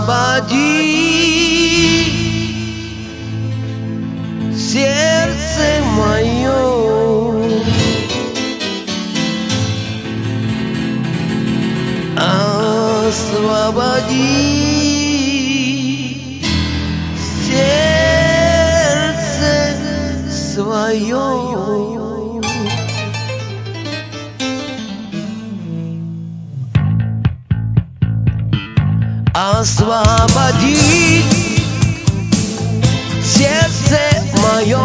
сердце мое. Освободи сердце свое. Освободи сердце мое.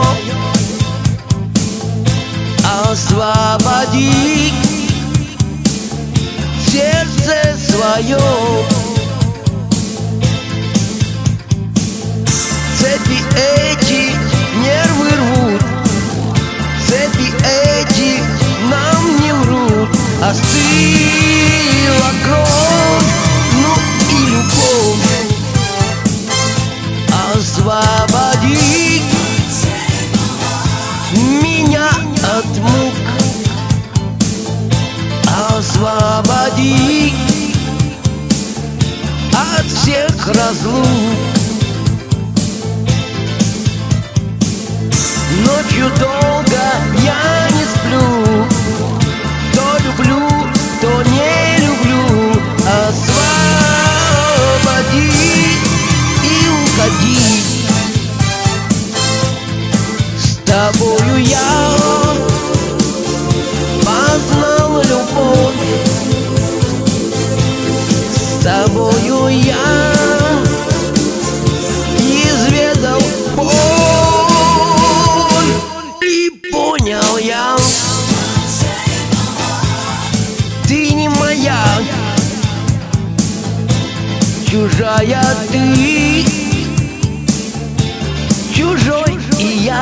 Освободи сердце свое. Цепи эти нервы рвут, цепи эти нам не врут. Остыла кровь, ну и любовь. Освободи меня от мук. Освободи от всех разлук. Ночью долго я не сплю, то люблю, то не люблю. Освободи и уходи. С тобою я познал любовь, с тобою я изведал боль. И понял я, ты не моя, чужая ты, чужой и я.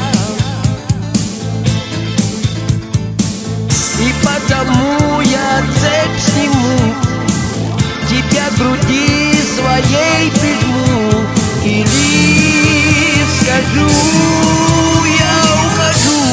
И потому я цепь сниму, тебя к груди своей прижму, или скажу, я ухожу.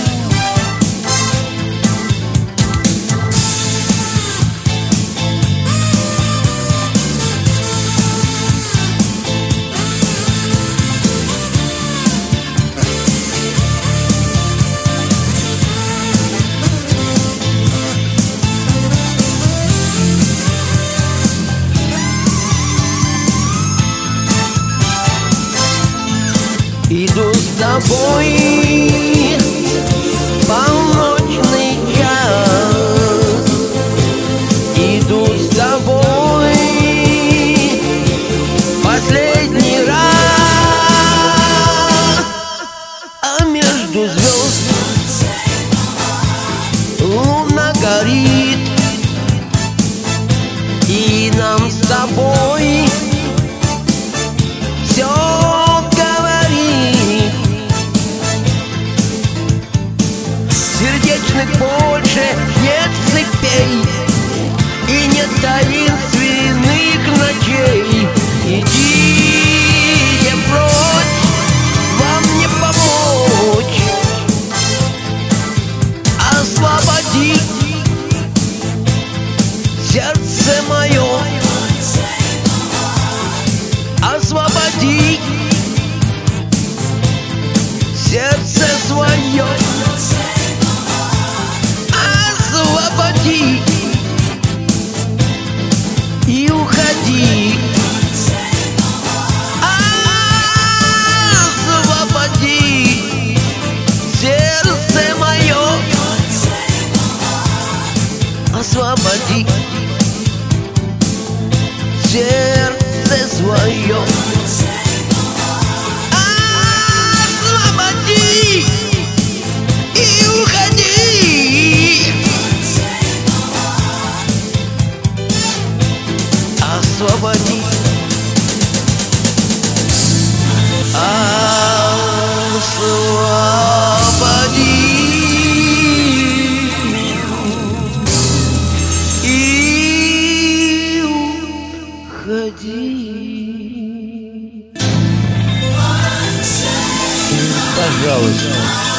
Иду с тобой в полночный час, иду с тобой последний раз. А между звезд луна горит, и нам с тобой все сердечных больше нет цепей и нет таинственных ночей. Идите прочь, вам не помочь. Освободи сердце мое. Освободи сердце свое. Освободи и уходи. Освободи сердце мое. Освободи сердце свое. Освободи и уходи. Освободи. Освободи и уходи. Пожалуйста.